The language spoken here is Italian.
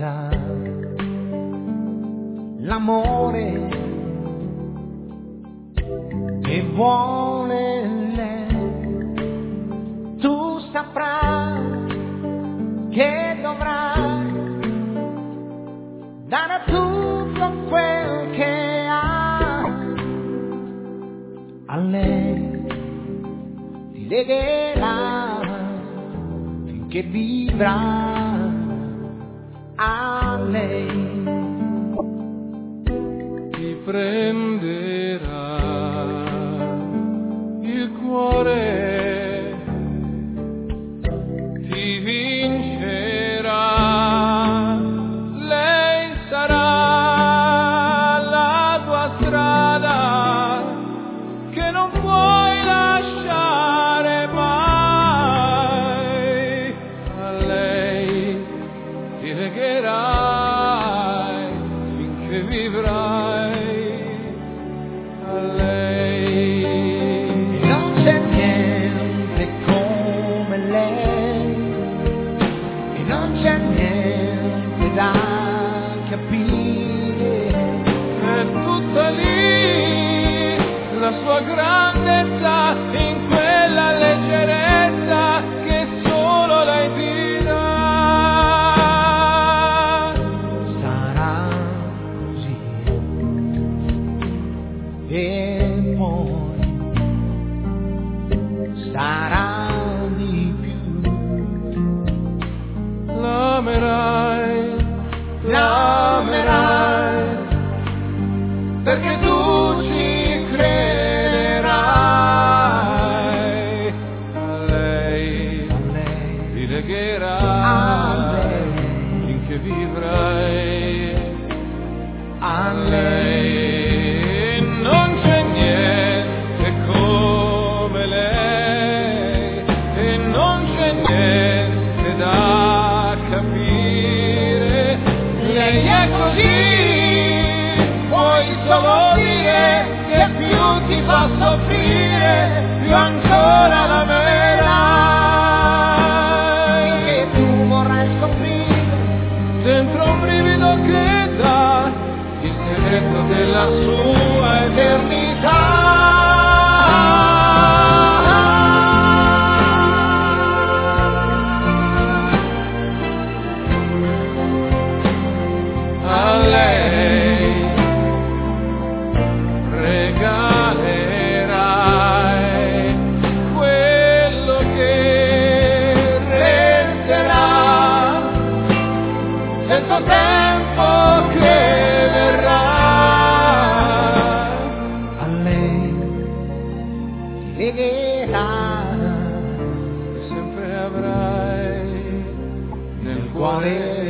sposa l'amore che vuole lei. Tu saprai che dovrai dare tutto quel che hai a lei, ti legherà finché vivrà a lei, ti prenderà il cuore, ti vincerà, lei sarà la tua strada che non puoi lasciare mai, a lei ti legherai finché vivrai, a lei. Non c'è niente come lei e non c'è niente da capire, È tutta lì la sua grandezza, in quella leggerezza che solo lei ti dà. sarà così e poi sarà di più. L'amerai, l'amerai, perché tu ci crederai, a lei A lei, ti a legherai lei, finché vivrai, a lei. Non c'è niente come lei e non c'è niente da capire, lei è così, puoi solo dire che più ti fa soffrire, più ancora l'amerai, che tu vorrai scoprire dentro un brivido che dà il segreto della sua eternità. A lei regalerai quello che resterà del tuo tempo che verrà, a lei, ti legherà sempre avrai nel cuore cuore